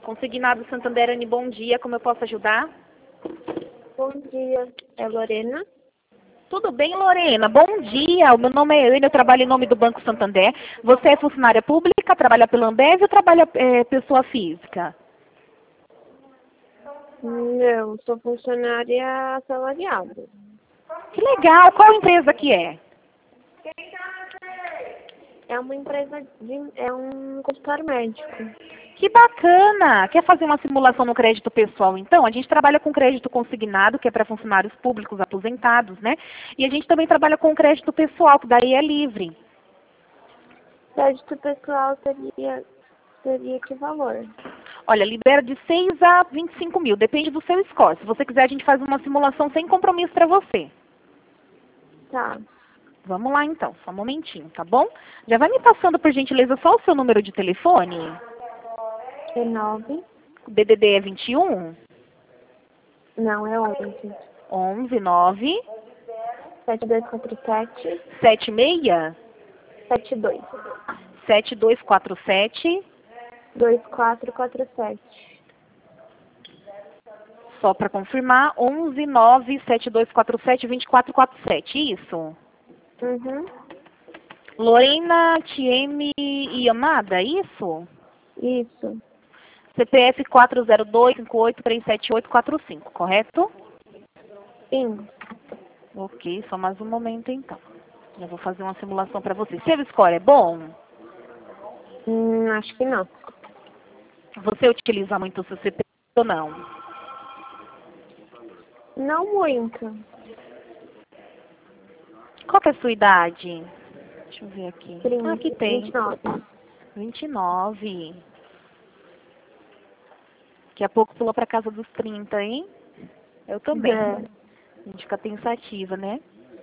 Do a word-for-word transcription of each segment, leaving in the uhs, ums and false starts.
Consignado Santander, Anne, bom dia. Como eu posso ajudar? Bom dia, é Lorena. Tudo bem, Lorena? Bom dia. O meu nome é Anne, eu trabalho em nome do Banco Santander. Você é funcionária pública, trabalha pela Ambev ou trabalha é, pessoa física? Não, sou funcionária assalariada. Que legal. Qual empresa que é? É uma empresa de... é um consultório médico. Que bacana! Quer fazer uma simulação no crédito pessoal, então? A gente trabalha com crédito consignado, que é para funcionários públicos aposentados, né? E a gente também trabalha com crédito pessoal, que daí é livre. Crédito pessoal seria, seria que valor? Olha, libera de seis a vinte e cinco mil, depende do seu score. Se você quiser, a gente faz uma simulação sem compromisso para você. Tá. Vamos lá, então. Só um momentinho, tá bom? Já vai me passando, por gentileza, só o seu número de telefone? É nove? O D D D é vinte e um? Não, é onze. onze, nove, sete dois quatro sete, sete seis, sete dois. sete dois quatro sete. dois quatro quatro sete. Só para confirmar, onze, nove, sete dois quatro sete, dois quatro quatro sete, isso? Uhum. Lorena Tieme Yamada, isso? Isso. C P F quatro zero dois, cinco oito três sete oito quatro cinco, correto? Sim. Ok, só mais um momento então. Eu vou fazer uma simulação para você. Seu score é bom? Hum, acho que não. Você utiliza muito o seu C P F ou não? Não muito. Qual que é a sua idade? Deixa eu ver aqui. Ah, aqui tem. vinte e nove. vinte e nove. Daqui a pouco pulou para casa dos trinta, hein? Eu também. É. A gente fica pensativa, né?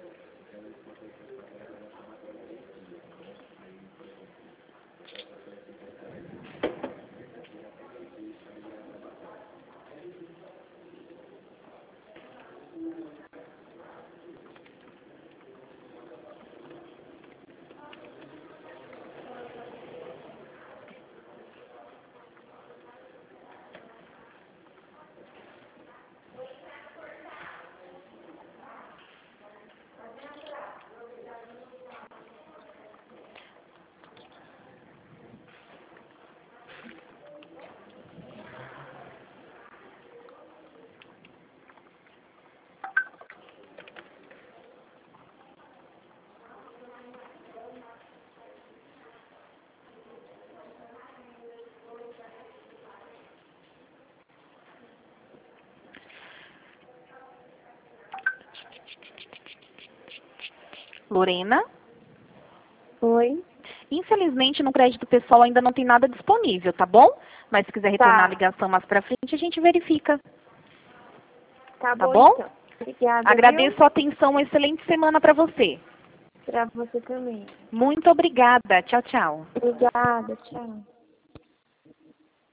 Lorena? Oi? Infelizmente, no crédito pessoal ainda não tem nada disponível, tá bom? Mas se quiser retornar a Tá. ligação mais pra frente, a gente verifica. Tá Tá bom, bom? então. Obrigada, Agradeço viu? a atenção. Uma excelente semana para você. Pra você também. Muito obrigada. Tchau, tchau. Obrigada, tchau.